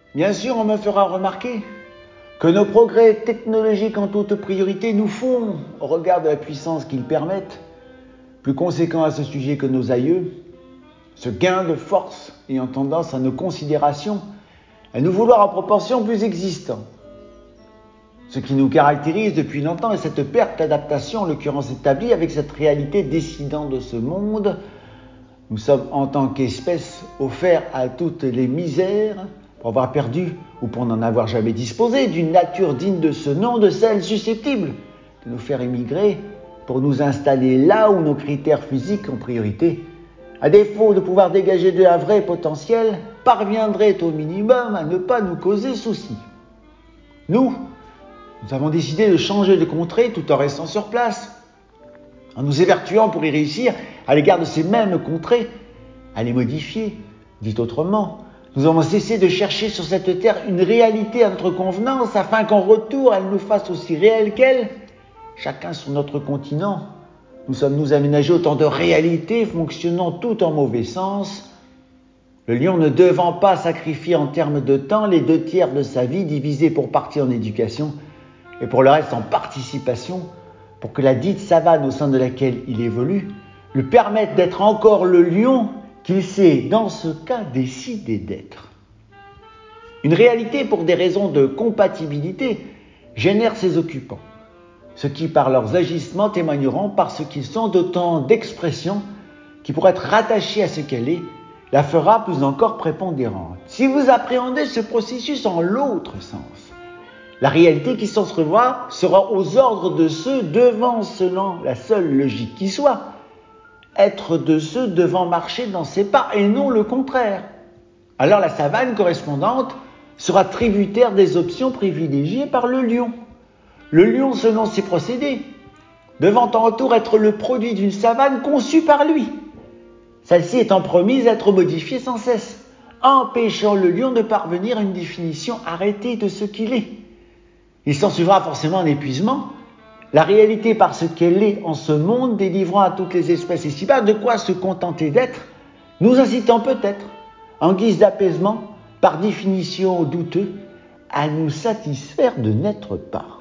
Bien sûr, on me fera remarquer que nos progrès technologiques en toute priorité nous font, au regard de la puissance qu'ils permettent, plus conséquents à ce sujet que nos aïeux, ce gain de force ayant tendance à nos considérations, à nous vouloir en proportion plus existants. Ce qui nous caractérise depuis longtemps est cette perte d'adaptation, en l'occurrence établie avec cette réalité décidante de ce monde. Nous sommes en tant qu'espèce offerts à toutes les misères pour avoir perdu ou pour n'en avoir jamais disposé d'une nature digne de ce nom, de celle susceptible de nous faire émigrer pour nous installer là où nos critères physiques en priorité, à défaut de pouvoir dégager de un vrai potentiel, parviendraient au minimum à ne pas nous causer souci. Nous avons décidé de changer de contrée tout en restant sur place, en nous évertuant pour y réussir à l'égard de ces mêmes contrées, à les modifier. Dit autrement, nous avons cessé de chercher sur cette terre une réalité à notre convenance afin qu'en retour elle nous fasse aussi réelle qu'elle. Chacun sur notre continent, nous sommes aménagés autant de réalités fonctionnant tout en mauvais sens. Le lion ne devant pas sacrifier en termes de temps les 2/3 de sa vie divisés pour partie en éducation et pour le reste en participation, pour que la dite savane au sein de laquelle il évolue lui permette d'être encore le lion qu'il s'est, dans ce cas, décidé d'être. Une réalité pour des raisons de compatibilité génère ses occupants, ce qui par leurs agissements témoigneront parce qu'ils sont d'autant d'expressions qui pourraient être rattachées à ce qu'elle est, la fera plus encore prépondérante. Si vous appréhendez ce processus en l'autre sens, la réalité qui s'en se revoit sera aux ordres de ceux devant, selon la seule logique qui soit, être de ceux devant marcher dans ses pas et non le contraire. Alors la savane correspondante sera tributaire des options privilégiées par le lion. Le lion, selon ses procédés, devant en retour être le produit d'une savane conçue par lui, celle-ci étant promise à être modifiée sans cesse, empêchant le lion de parvenir à une définition arrêtée de ce qu'il est. Il s'en suivra forcément un épuisement, la réalité par ce qu'elle est en ce monde, délivrant à toutes les espèces ici-bas de quoi se contenter d'être, nous incitant peut-être, en guise d'apaisement, par définition douteux, à nous satisfaire de n'être pas.